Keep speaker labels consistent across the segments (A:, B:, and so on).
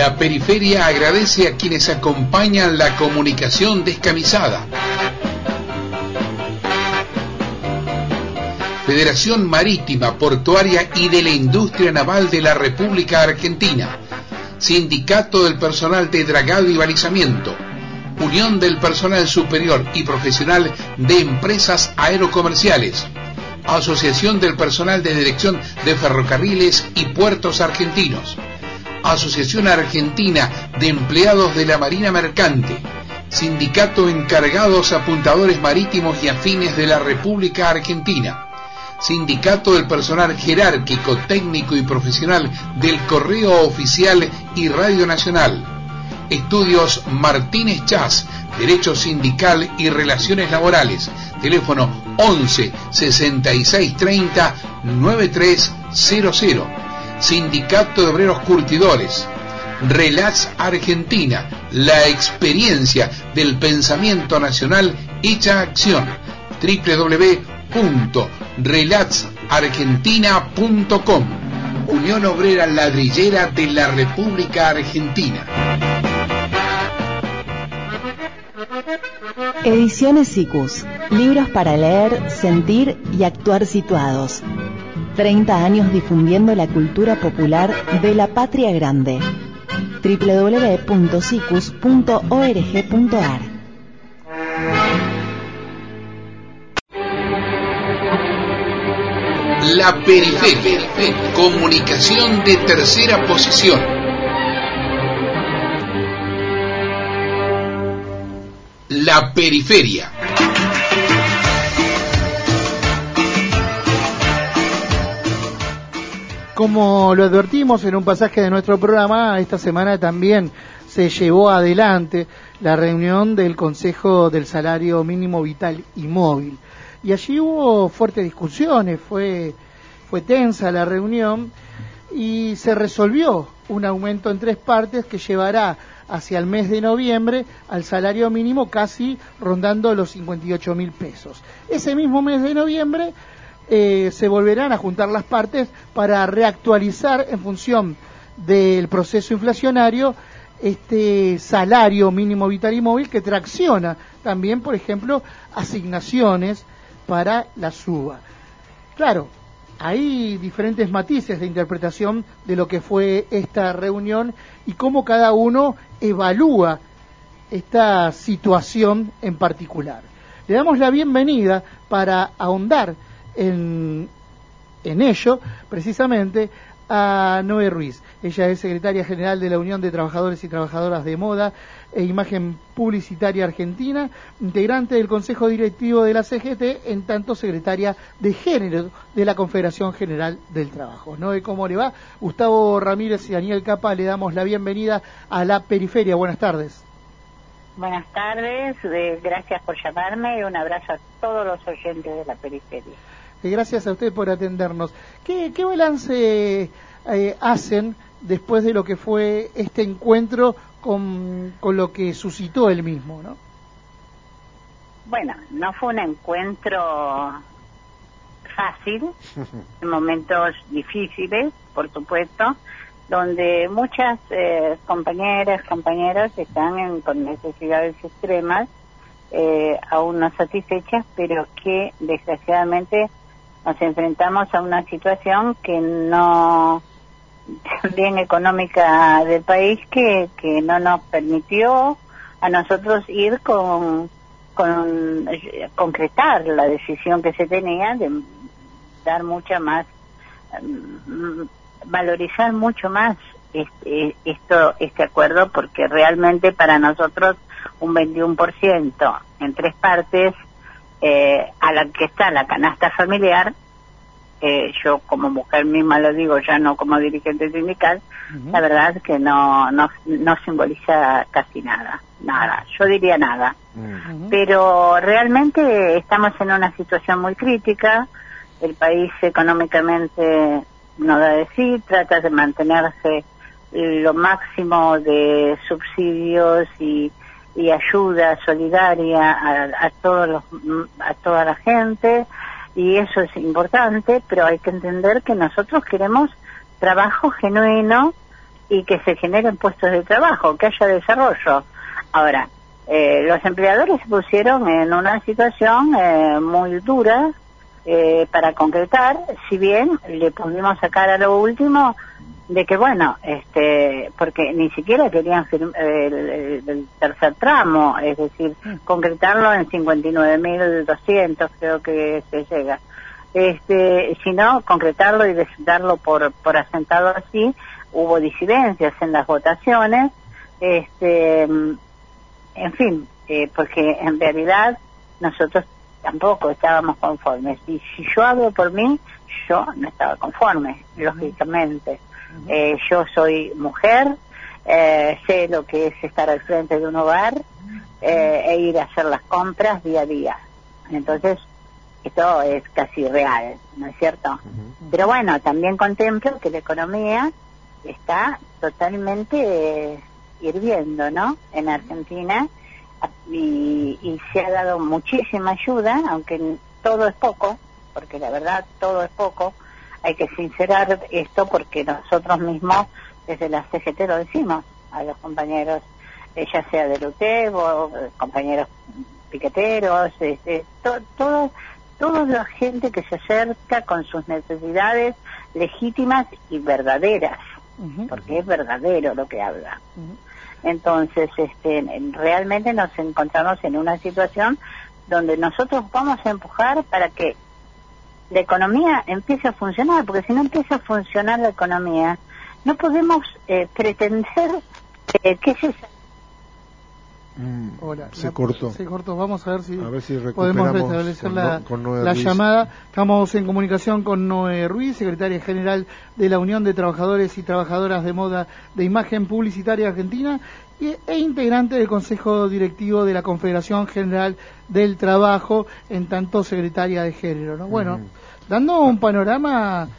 A: La Periferia agradece a quienes acompañan la comunicación descamisada. Federación Marítima, Portuaria y de la Industria Naval de la República Argentina. Sindicato del Personal de Dragado y Balizamiento. Unión del Personal Superior y Profesional de Empresas Aerocomerciales. Asociación del Personal de Dirección de Ferrocarriles y Puertos Argentinos. Asociación Argentina de Empleados de la Marina Mercante. Sindicato Encargados Apuntadores Marítimos y Afines de la República Argentina. Sindicato del Personal Jerárquico, Técnico y Profesional del Correo Oficial y Radio Nacional. Estudios Martínez Chas, Derecho Sindical y Relaciones Laborales. Teléfono 11 66 30 9300. Sindicato de Obreros Curtidores. Relax Argentina, la experiencia del pensamiento nacional hecha acción. www.relaxargentina.com. Unión Obrera Ladrillera de la República Argentina.
B: Ediciones SICUS. Libros para leer, sentir y actuar situados. 30 años difundiendo la cultura popular de la patria grande. www.sicus.org.ar.
A: La Periferia, comunicación de tercera posición. La Periferia.
C: Como lo advertimos en un pasaje de nuestro programa, esta semana también se llevó adelante la reunión del Consejo del Salario Mínimo Vital y Móvil. Y allí hubo fuertes discusiones, fue tensa la reunión y se resolvió un aumento en 3 partes que llevará hacia el mes de noviembre al salario mínimo casi rondando los 58.000 pesos. Ese mismo mes de noviembre se volverán a juntar las partes para reactualizar en función del proceso inflacionario este salario mínimo vital y móvil que tracciona también, por ejemplo, asignaciones para la suba. Claro, hay diferentes matices de interpretación de lo que fue esta reunión y cómo cada uno evalúa esta situación en particular. Le damos la bienvenida para ahondar en ello, precisamente, a Noé Ruiz. Ella es secretaria general de la Unión de Trabajadores y Trabajadoras de Moda e Imagen Publicitaria Argentina, integrante del Consejo Directivo de la CGT, en tanto secretaria de Género de la Confederación General del Trabajo. Noé, ¿cómo le va? Gustavo Ramírez y Daniel Capa, le damos la bienvenida a La Periferia. Buenas tardes.
D: Buenas tardes, gracias por llamarme y un abrazo a todos los oyentes de La Periferia.
C: Gracias a usted por atendernos. ¿Qué balance hacen después de lo que fue este encuentro con lo que suscitó el mismo, ¿no?
D: Bueno, no fue un encuentro fácil, en momentos difíciles, por supuesto, donde muchas compañeros están con necesidades extremas, aún no satisfechas, pero que desgraciadamente nos enfrentamos a una situación que no, también económica del país, que no nos permitió a nosotros ir con concretar la decisión que se tenía de dar mucha más, valorizar mucho más este acuerdo, porque realmente para nosotros un 21% en 3 partes, a la que está la canasta familiar, yo como mujer misma lo digo, ya no como dirigente sindical, la verdad es que no simboliza casi nada, yo diría nada. Pero realmente estamos en una situación muy crítica, el país económicamente no da de sí, trata de mantenerse lo máximo de subsidios y ayuda solidaria a toda la gente, y eso es importante, pero hay que entender que nosotros queremos trabajo genuino y que se generen puestos de trabajo, que haya desarrollo. Ahora, los empleadores se pusieron en una situación muy dura para concretar, si bien le pudimos sacar a lo último de que bueno, porque ni siquiera querían el tercer tramo, es decir, concretarlo en 59.200, creo que se llega, sino concretarlo y darlo por asentado así. Hubo disidencias en las votaciones, en fin, porque en realidad nosotros tampoco estábamos conformes, y si yo hablo por mí, yo no estaba conforme, lógicamente. Yo soy mujer, sé lo que es estar al frente de un hogar e ir a hacer las compras día a día. Entonces, esto es casi real, ¿no es cierto? Pero bueno, también contemplo que la economía está totalmente hirviendo, ¿no? En Argentina, y se ha dado muchísima ayuda, aunque todo es poco, porque la verdad todo es poco. Hay que sincerar esto porque nosotros mismos desde la CGT lo decimos a los compañeros, ya sea del UTEB o compañeros piqueteros, toda la gente que se acerca con sus necesidades legítimas y verdaderas, porque es verdadero lo que habla. Entonces, realmente nos encontramos en una situación donde nosotros vamos a empujar para que la economía empiece a funcionar, porque si no empieza a funcionar la economía, no podemos pretender que se...
C: Hola,
E: se cortó.
C: Vamos a ver si
E: podemos
C: restablecer la llamada. Estamos en comunicación con Noé Ruiz, secretaria general de la Unión de Trabajadores y Trabajadoras de Moda de Imagen Publicitaria Argentina e integrante del Consejo Directivo de la Confederación General del Trabajo, en tanto secretaria de Género, ¿no? Bueno, dando un panorama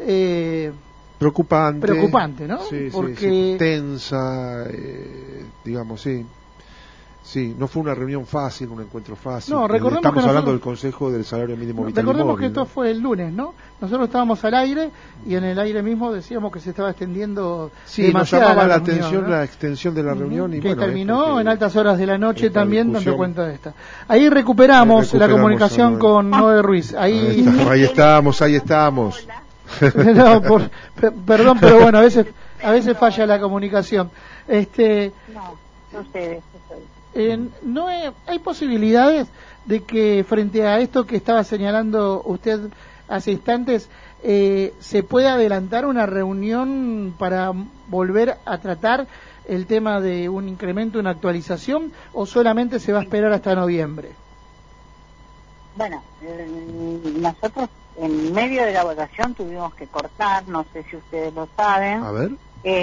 C: preocupante, ¿no?
E: Sí,
C: porque
E: tensa, digamos, sí, no fue una reunión fácil, un encuentro fácil.
C: No, recordemos
E: estamos
C: que
E: hablando del Consejo del Salario Mínimo Vital y
C: recordemos
E: Móvil,
C: que esto fue el lunes, ¿no? Nosotros estábamos al aire y en el aire mismo decíamos que se estaba extendiendo demasiado.
E: Nos llamaba la
C: reunión,
E: atención,
C: ¿no?
E: La extensión de la reunión y
C: que
E: bueno,
C: terminó en altas horas de la noche también, dando cuenta de esta. Ahí
E: Ahí
C: recuperamos la comunicación con Noé Ruiz. Ahí
E: estamos.
C: No, perdón, pero bueno, a veces falla la comunicación.
D: No, ustedes.
C: ¿Hay posibilidades de que frente a esto que estaba señalando usted hace instantes, se pueda adelantar una reunión para volver a tratar el tema de un incremento, una actualización, o solamente se va a esperar hasta noviembre?
D: Bueno, nosotros en medio de la votación tuvimos que cortar, no sé si ustedes lo saben.
E: A ver.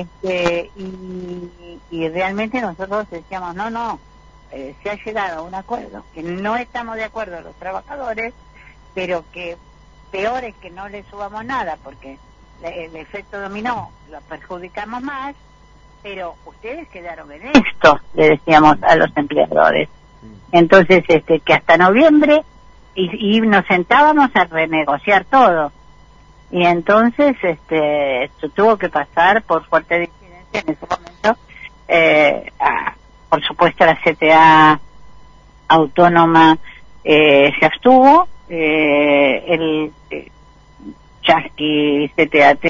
D: Y realmente nosotros decíamos, no, se ha llegado a un acuerdo, que no estamos de acuerdo los trabajadores, pero que peor es que no le subamos nada, porque el efecto dominó, lo perjudicamos más, pero ustedes quedaron en esto, le decíamos a los empleadores. Entonces, que hasta noviembre, y nos sentábamos a renegociar todo. Y entonces, se tuvo que pasar por fuerte disidencia en ese momento, por supuesto la CTA autónoma se abstuvo, el Chasqui CTAT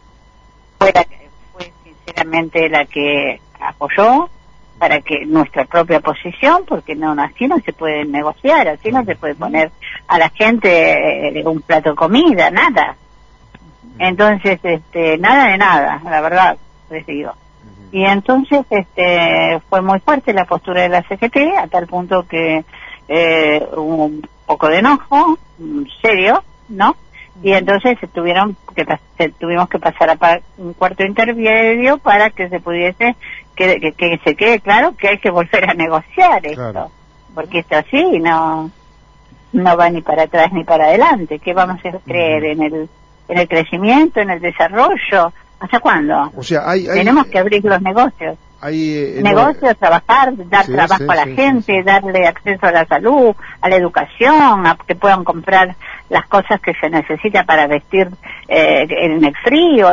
D: fue sinceramente la que apoyó para que nuestra propia posición, porque así no se puede negociar, así no se puede poner a la gente un plato de comida, nada. Entonces, nada de nada, la verdad, les digo. Y entonces fue muy fuerte la postura de la CGT, a tal punto que hubo un poco de enojo, serio, ¿no? Y entonces tuvimos que pasar a un cuarto intermedio para que se pudiese, que se quede claro que hay que volver a negociar esto, claro. Porque esto así no va ni para atrás ni para adelante. ¿Qué vamos a creer en el crecimiento, en el desarrollo? ¿Hasta cuándo?
E: O sea,
D: tenemos que abrir los negocios. Negocios, trabajar, dar trabajo a la gente, darle acceso a la salud, a la educación, a que puedan comprar las cosas que se necesitan para vestir en el frío.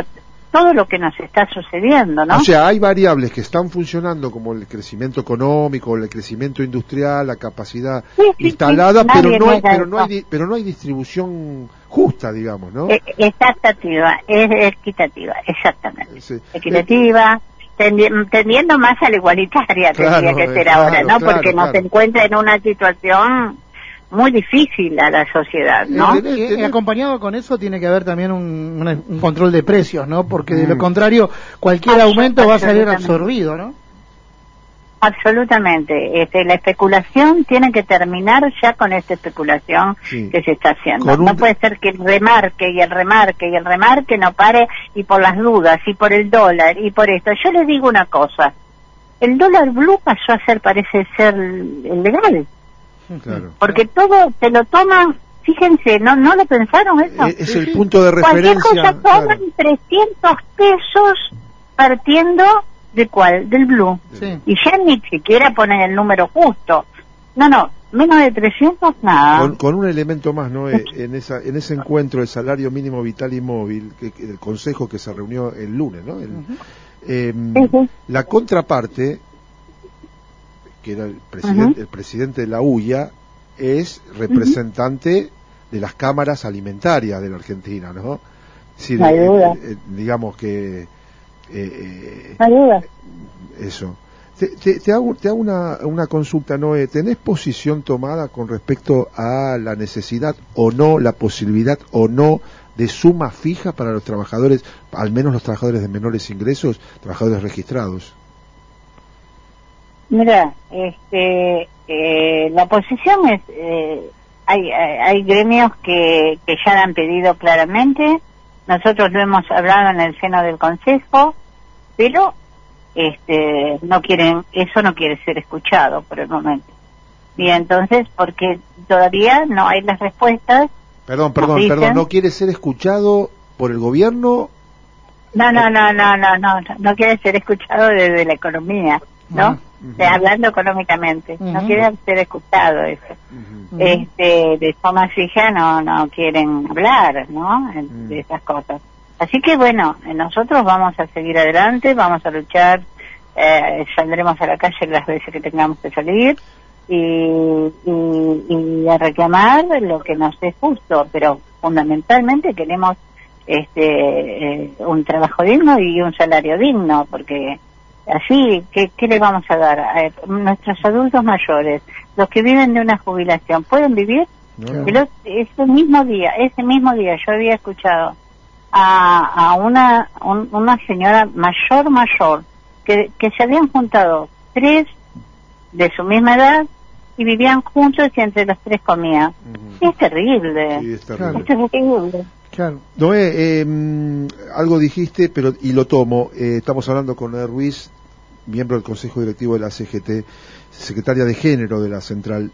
D: todo lo que nos está sucediendo, ¿no?
E: O sea, hay variables que están funcionando como el crecimiento económico, el crecimiento industrial, la capacidad instalada,
D: sí,
E: pero no hay distribución justa, digamos, ¿no?
D: Exactativa, es equitativa, exactamente.
E: Sí.
D: Equitativa, tendiendo más a la igualitaria, tendría que ser ahora, ¿no? Porque nos encuentra en una situación muy difícil a la sociedad, ¿no?
C: Y acompañado con eso tiene que haber también un control de precios, ¿no? Porque de lo contrario, cualquier aumento va a salir absorbido, ¿no?
D: Absolutamente. La especulación tiene que terminar ya con esta especulación que se está haciendo. No puede ser que el remarque no pare, y por las dudas, y por el dólar, y por esto. Yo les digo una cosa, el dólar blue pasó a ser, parece ser, el legal.
E: Claro.
D: Porque todo se lo toman, fíjense, ¿no lo pensaron eso?
E: Es el punto de referencia.
D: Cualquier cosa toman 300 pesos partiendo ¿de cuál? Del blue.
C: Sí.
D: Y ya ni siquiera ponen el número justo. No, menos de 300 nada.
E: Con un elemento más, ¿no? En ese encuentro del salario mínimo vital y móvil, el consejo que se reunió el lunes, ¿no? La contraparte, que era el presidente de la UIA, es representante de las cámaras alimentarias de la Argentina, ¿no? Es decir, digamos que eso. Te hago una consulta, Noé. ¿Tenés posición tomada con respecto a la necesidad o no, la posibilidad o no de suma fija para los trabajadores, al menos los trabajadores de menores ingresos, trabajadores registrados?
D: Mira, la posición es, hay gremios que ya la han pedido claramente. Nosotros lo hemos hablado en el seno del Consejo, pero no quieren, eso no quiere ser escuchado por el momento. Y entonces, porque todavía no hay las respuestas.
E: Perdón, ¿no quiere ser escuchado por el gobierno?
D: No quiere ser escuchado desde la economía, ¿no? Hablando económicamente, no quiere ser escuchado eso. De forma fija no quieren hablar, ¿no? De esas cosas. Así que bueno, nosotros vamos a seguir adelante, vamos a luchar, saldremos a la calle las veces que tengamos que salir y a reclamar lo que nos es justo, pero fundamentalmente queremos un trabajo digno y un salario digno, porque así, ¿qué le vamos a dar? Nuestros adultos mayores, los que viven de una jubilación, ¿pueden vivir?
E: No.
D: Ese mismo día yo había escuchado a una señora mayor que se habían juntado 3 de su misma edad y vivían juntos y entre los 3 comían. Es terrible.
E: Sí, es terrible.
D: Es terrible.
C: Claro.
E: Noé, algo dijiste, pero y lo tomo. Estamos hablando con Noé Ruiz, miembro del Consejo Directivo de la CGT, secretaria de Género de la Central.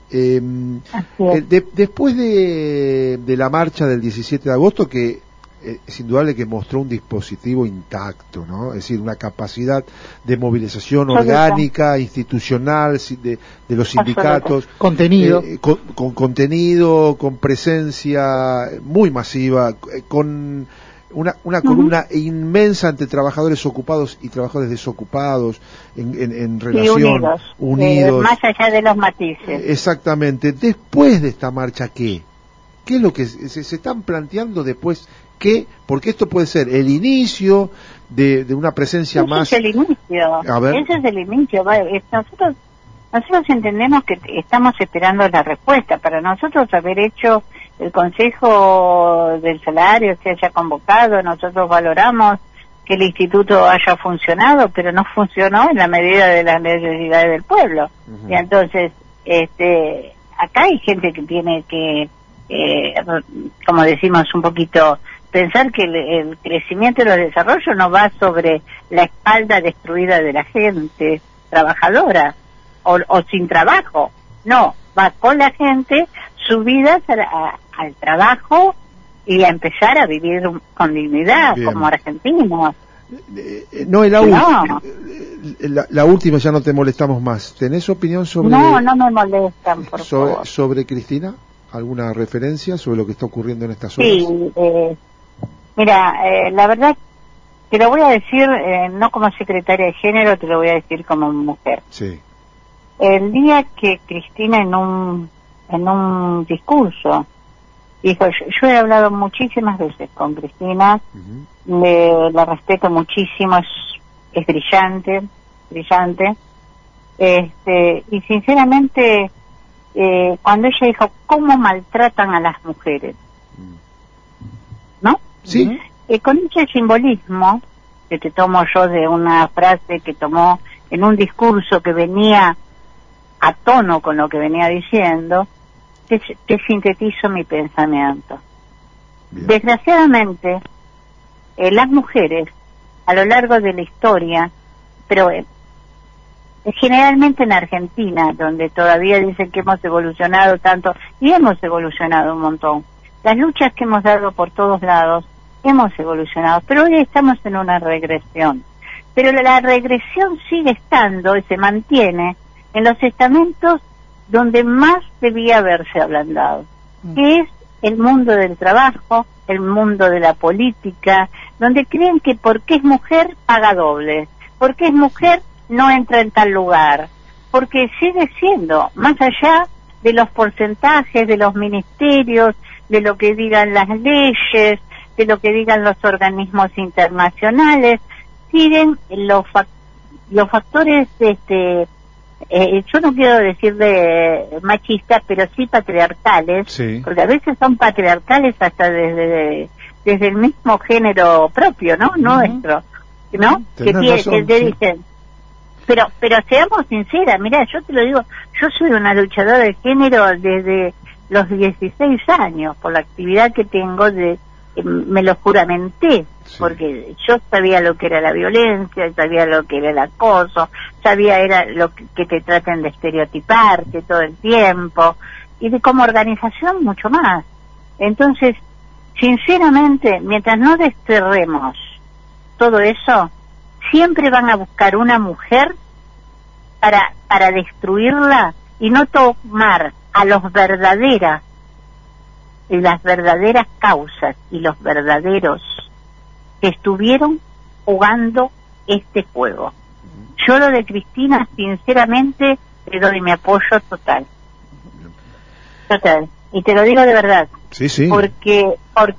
E: Después de la marcha del 17 de agosto, que es indudable que mostró un dispositivo intacto, ¿no? Es decir, una capacidad de movilización orgánica, institucional, de los sindicatos.
C: Contenido.
E: Con contenido, con presencia muy masiva, con una columna inmensa entre trabajadores ocupados y trabajadores desocupados en relación, unidos.
D: Más allá de los matices.
E: Exactamente. Después de esta marcha, ¿qué es lo que se están planteando después? Porque esto puede ser el inicio de una presencia más.
D: Ese es el inicio. Ese es el inicio. Nosotros entendemos que estamos esperando la respuesta. Para nosotros haber hecho el Consejo del Salario, se haya convocado, nosotros valoramos que el instituto haya funcionado, pero no funcionó en la medida de las necesidades del pueblo. Y entonces, acá hay gente que tiene que, como decimos un poquito, pensar que el crecimiento y el desarrollo no va sobre la espalda destruida de la gente trabajadora o sin trabajo, no, va con la gente subidas al trabajo y a empezar a vivir con dignidad. Bien. Como argentinos.
E: La última, ya no te molestamos más. ¿Tenés opinión sobre?
D: No me molestan, por favor.
E: ¿Sobre Cristina? ¿Alguna referencia sobre lo que está ocurriendo en estas horas?
D: Sí, mira, la verdad te lo voy a decir, no como secretaria de género, te lo voy a decir como mujer.
E: Sí.
D: El día que Cristina en un discurso dijo, yo he hablado muchísimas veces con Cristina, la respeto muchísimo, es brillante, y sinceramente, cuando ella dijo, ¿cómo maltratan a las mujeres? ¿No?
E: Sí.
D: Con ese simbolismo, que te tomo yo de una frase que tomó en un discurso que venía a tono con lo que venía diciendo, te sintetizo mi pensamiento.
E: Bien.
D: Desgraciadamente, las mujeres, a lo largo de la historia, pero generalmente en Argentina, donde todavía dicen que hemos evolucionado tanto, y hemos evolucionado un montón, las luchas que hemos dado por todos lados, hemos evolucionado, pero hoy estamos en una regresión. Pero la regresión sigue estando y se mantiene en los estamentos donde más debía haberse ablandado, que es el mundo del trabajo, el mundo de la política, donde creen que porque es mujer paga doble, porque es mujer no entra en tal lugar, porque sigue siendo, más allá de los porcentajes, de los ministerios, de lo que digan las leyes, de lo que digan los organismos internacionales, siguen los factores, yo no quiero decir de machistas, pero sí patriarcales,
E: sí,
D: porque a veces son patriarcales hasta desde el mismo género propio, ¿no? Nuestro, ¿no? Que te dicen, pero seamos sinceras, mira, yo te lo digo, yo soy una luchadora de género desde los 16 años, por la actividad que tengo me lo juramenté, sí, porque yo sabía lo que era la violencia, sabía lo que era el acoso, sabía era lo que te traten de estereotiparte todo el tiempo, y de como organización mucho más. Entonces, sinceramente, mientras no desterremos todo eso, siempre van a buscar una mujer para destruirla y no tomar a las verdaderas causas y los verdaderos que estuvieron jugando este juego. Yo lo de Cristina, sinceramente, le doy mi apoyo total. Y te lo digo de verdad.
E: Sí, sí.
D: Porque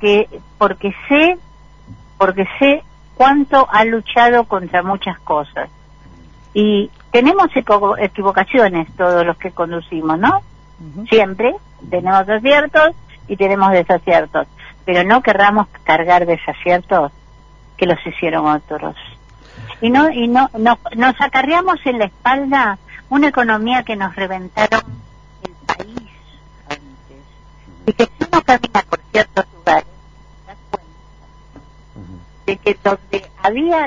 D: sé cuánto ha luchado contra muchas cosas. Y tenemos equivocaciones todos los que conducimos, ¿no? Siempre tenemos aciertos y tenemos desaciertos, pero no querramos cargar desaciertos que los hicieron otros. Y no nos acarreamos en la espalda una economía que nos reventaron el país antes. Y que si uno camina por ciertos lugares, te das cuenta de que donde había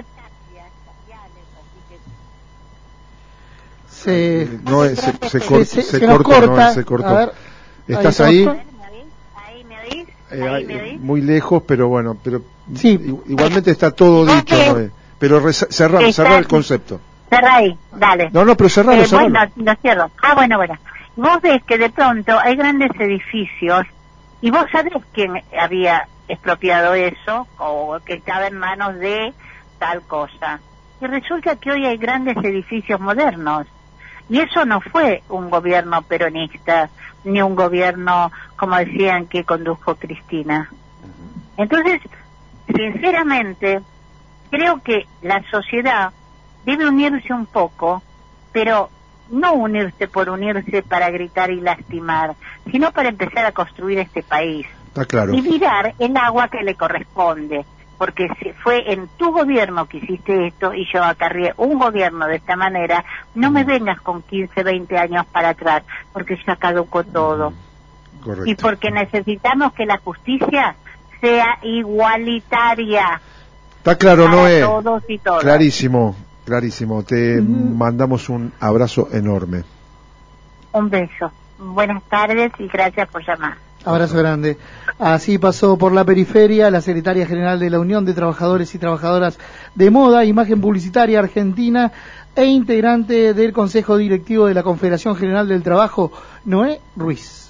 E: se cortó.
C: Ver,
E: ¿estás ahí?
D: ¿Me oís?
E: Muy lejos, pero bueno,
C: sí,
E: igualmente está todo dicho, ¿no? Pero cerrar el concepto.
D: Cerra ahí, dale.
E: No, pero cerralo.
D: Bueno, lo cierro. Bueno. Vos ves que de pronto hay grandes edificios y vos sabés quién había expropiado eso o que estaba en manos de tal cosa. Y resulta que hoy hay grandes edificios modernos. Y eso no fue un gobierno peronista, ni un gobierno, como decían, que condujo Cristina. Entonces, sinceramente, creo que la sociedad debe unirse un poco, pero no unirse por unirse para gritar y lastimar, sino para empezar a construir este país.
E: Está claro.
D: Y mirar el agua que le corresponde. Porque si fue en tu gobierno que hiciste esto y yo acarrié un gobierno de esta manera, no me vengas con 15, 20 años para atrás, porque ya caducó todo.
E: Correcto.
D: Y porque necesitamos que la justicia sea igualitaria.
E: Está claro, Noé.
D: Todos y todas.
E: Clarísimo. Te mandamos un abrazo enorme.
D: Un beso. Buenas tardes y gracias por llamar.
C: Abrazo grande. Así pasó por la periferia la secretaria general de la Unión de Trabajadores y Trabajadoras de Moda, Imagen Publicitaria Argentina e integrante del Consejo Directivo de la Confederación General del Trabajo, Noé Ruiz.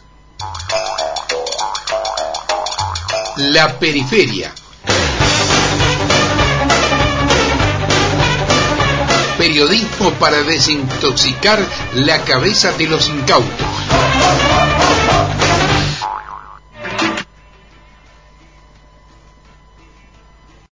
A: La periferia. Periodismo para desintoxicar la cabeza de los incautos.